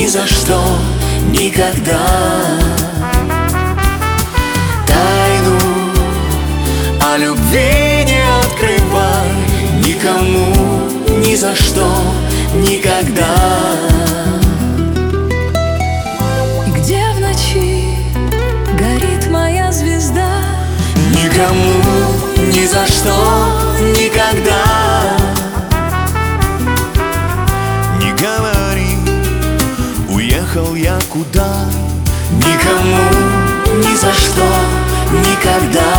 за что, никогда. Тайну о любви не открывай никому, ни за что, никогда. И где в ночи горит моя звезда, никому, ни за что, никогда. Не говори, уехал я куда. Никому, ни за что, никогда.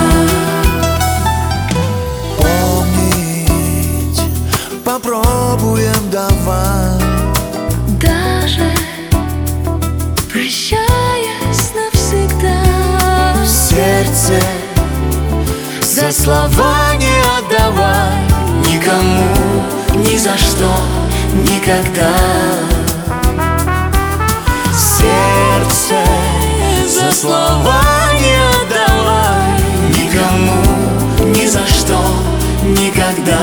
Помнить попробуем давай, даже прощаясь навсегда. Сердце за слова не отдавай никому, ни за что, никогда. Сердце за слова не отдавай никому, ни за что, никогда.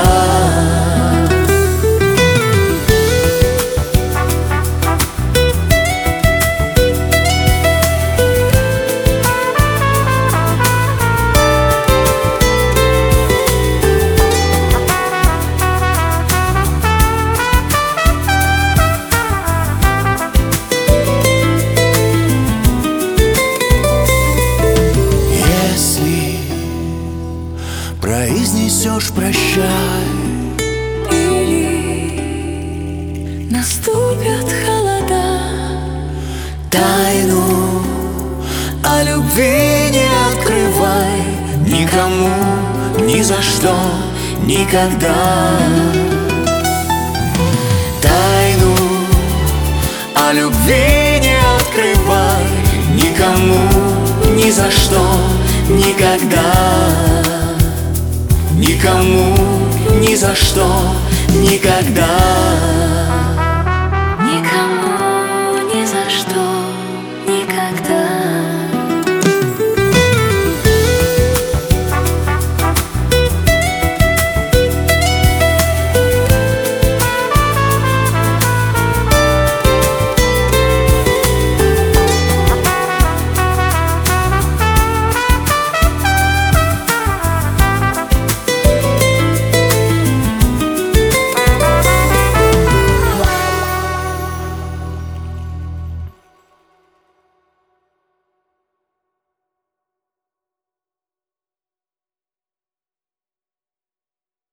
Произнесешь прощай, Или наступят холода, тайну о любви не открывай никому, ни за что, никогда. Тайну о любви не открывай никому, ни за что, никогда. Никому, ни за что, никогда.